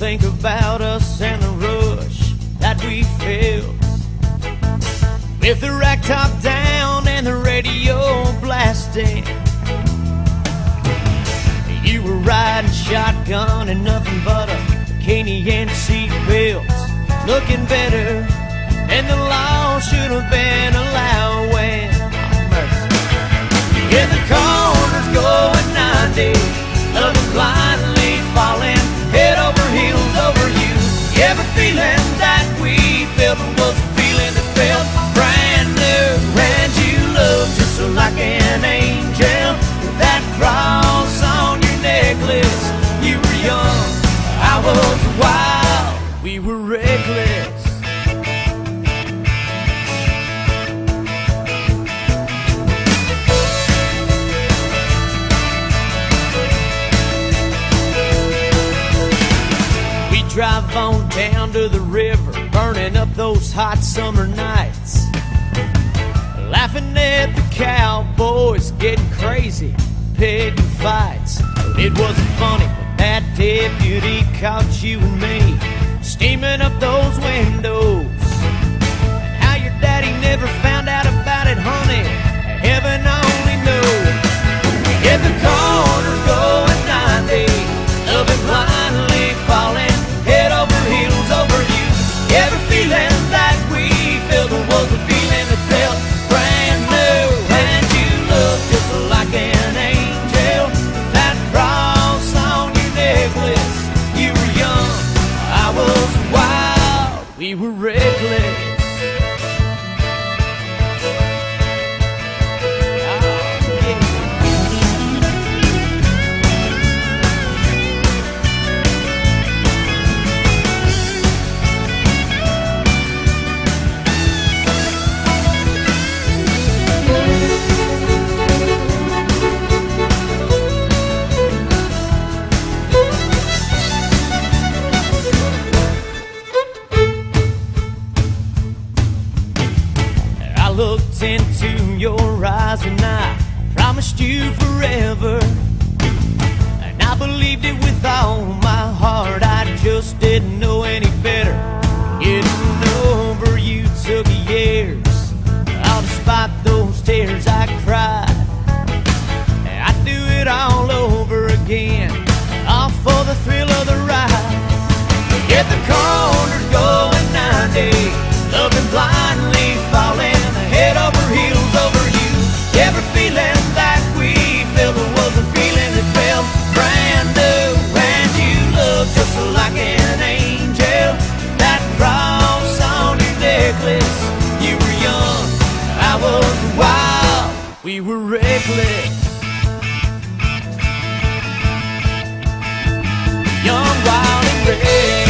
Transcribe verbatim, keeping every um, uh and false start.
think about us and the rush that we felt, with the rack top down and the radio blasting. You were riding shotgun and nothing but a bikini and seat belts, looking better than the law should have been allowing. In the corners going ninety, loving blindly, falling head over heels over you. Every feeling that we felt was a feeling that felt brand new, and you looked just so like an angel with that cross on your necklace. You were young, I was wild, we were reckless. Drive on down to the river, burning up those hot summer nights, laughing at the cowboys getting crazy, picking fights. But it wasn't funny when that deputy caught you and me steaming up those windows. And how your daddy never found out about it, honey, heaven only knows. Hit the corners going ninety, loving blindly, falling head over heels over you. Every feeling that we felt was a feeling that felt brand new, and you looked just like an angel, that cross on your necklace. You were young, I was wild, we were reckless. Looked into your eyes and I promised you forever, and I believed it with all my heart. I just didn't know any better. Getting over you took years, all despite those tears I cried. I'd do it all over again, all for the thrill of the ride. Get the corners going ninety, loving blindly, falling head over heels over you. Every feeling that we felt was a feeling that felt brand new, and you looked just like an angel, that cross on your necklace. You were young, I was wild, we were reckless. Young, wild, and reckless.